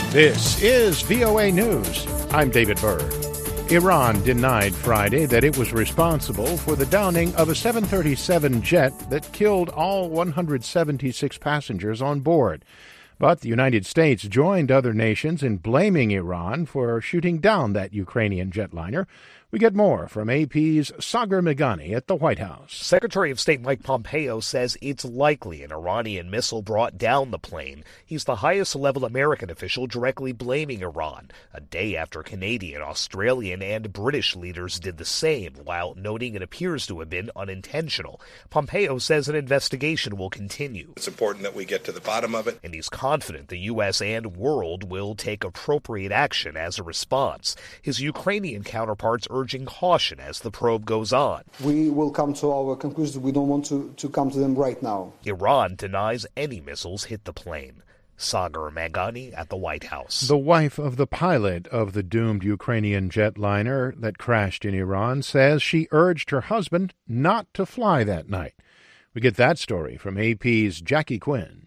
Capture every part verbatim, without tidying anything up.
This is V O A News. I'm David Byrd. Iran denied Friday that it was responsible for the downing of a seven thirty-seven jet that killed all one hundred seventy-six passengers on board. But the United States joined other nations in blaming Iran for shooting down that Ukrainian jetliner. We get more from A P's Sagar Meghani at the White House. Secretary of State Mike Pompeo says it's likely an Iranian missile brought down the plane. He's the highest-level American official directly blaming Iran, a day after Canadian, Australian, and British leaders did the same, while noting it appears to have been unintentional. Pompeo says an investigation will continue. It's important that we get to the bottom of it. And he's confident the U S and world will take appropriate action as a response. His Ukrainian counterparts urging caution as the probe goes on. We will come to our conclusions. We don't want to, to come to them right now. Iran denies any missiles hit the plane. Sagar Meghani at the White House. The wife of the pilot of the doomed Ukrainian jetliner that crashed in Iran says she urged her husband not to fly that night. We get that story from A P's Jackie Quinn.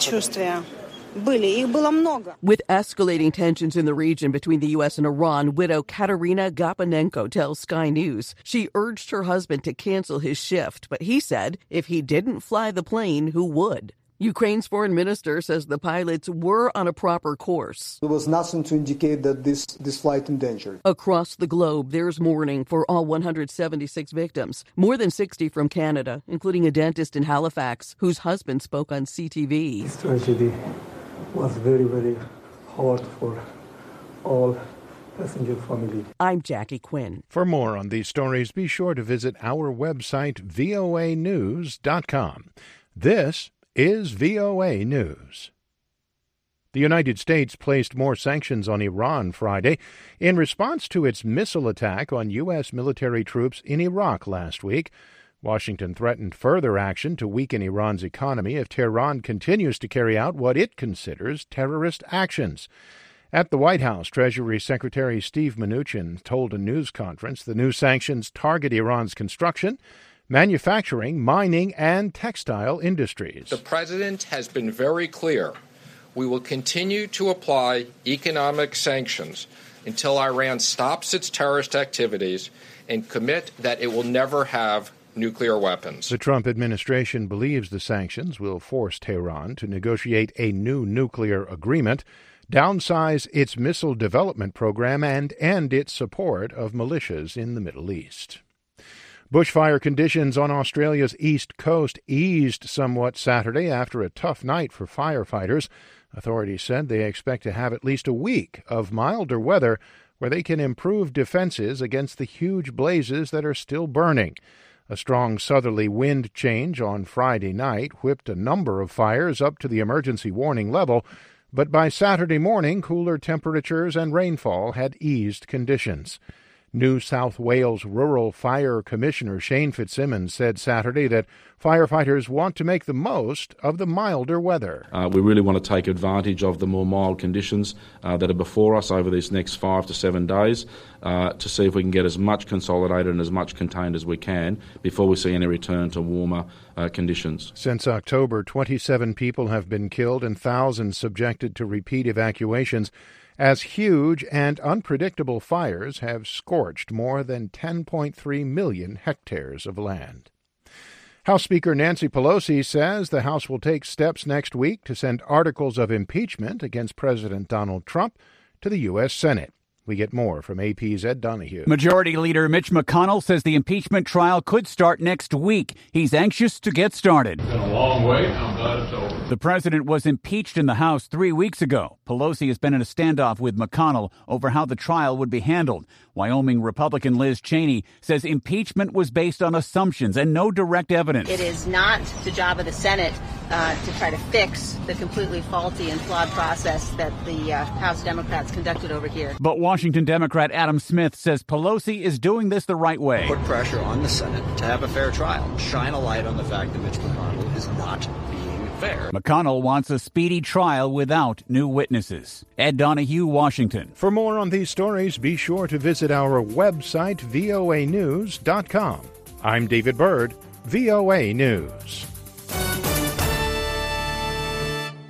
With escalating tensions in the region between the U S and Iran, widow Katerina Gapanenko tells Sky News she urged her husband to cancel his shift, but he said if he didn't fly the plane, who would? Ukraine's foreign minister says the pilots were on a proper course. There was nothing to indicate that this, this flight endangered. Across the globe, there's mourning for all one hundred seventy-six victims, more than sixty from Canada, including a dentist in Halifax whose husband spoke on C T V. This tragedy was very, very hard for all passenger family. I'm Jackie Quinn. For more on these stories, be sure to visit our website, V O A news dot com. This is V O A News. The United States placed more sanctions on Iran Friday in response to its missile attack on U S military troops in Iraq last week. Washington threatened further action to weaken Iran's economy if Tehran continues to carry out what it considers terrorist actions. At the White House, Treasury Secretary Steve Mnuchin told a news conference the new sanctions target Iran's construction, manufacturing, mining, and textile industries. The president has been very clear. We will continue to apply economic sanctions until Iran stops its terrorist activities and commit that it will never have nuclear weapons. The Trump administration believes the sanctions will force Tehran to negotiate a new nuclear agreement, downsize its missile development program, and end its support of militias in the Middle East. Bushfire conditions on Australia's east coast eased somewhat Saturday after a tough night for firefighters. Authorities said they expect to have at least a week of milder weather where they can improve defenses against the huge blazes that are still burning. A strong southerly wind change on Friday night whipped a number of fires up to the emergency warning level, but by Saturday morning, cooler temperatures and rainfall had eased conditions. New South Wales Rural Fire Commissioner Shane Fitzsimmons said Saturday that firefighters want to make the most of the milder weather. Uh, we really want to take advantage of the more mild conditions uh, that are before us over these next five to seven days uh, to see if we can get as much consolidated and as much contained as we can before we see any return to warmer uh, conditions. Since October, twenty-seven people have been killed and thousands subjected to repeat evacuations as huge and unpredictable fires have scorched more than ten point three million hectares of land. House Speaker Nancy Pelosi says the House will take steps next week to send articles of impeachment against President Donald Trump to the U S Senate. We get more from A P's Ed Donahue. Majority Leader Mitch McConnell says the impeachment trial could start next week. He's anxious to get started. It's been a long wait. I'm glad it's over. The president was impeached in the House three weeks ago. Pelosi has been in a standoff with McConnell over how the trial would be handled. Wyoming Republican Liz Cheney says impeachment was based on assumptions and no direct evidence. It is not the job of the Senate uh, to try to fix the completely faulty and flawed process that the uh, House Democrats conducted over here. But Washington Democrat Adam Smith says Pelosi is doing this the right way. Put pressure on the Senate to have a fair trial. Shine a light on the fact that Mitch McConnell is not being fair. McConnell wants a speedy trial without new witnesses. Ed Donahue, Washington. For more on these stories, be sure to visit our website, V O A news dot com. I'm David Byrd, V O A News.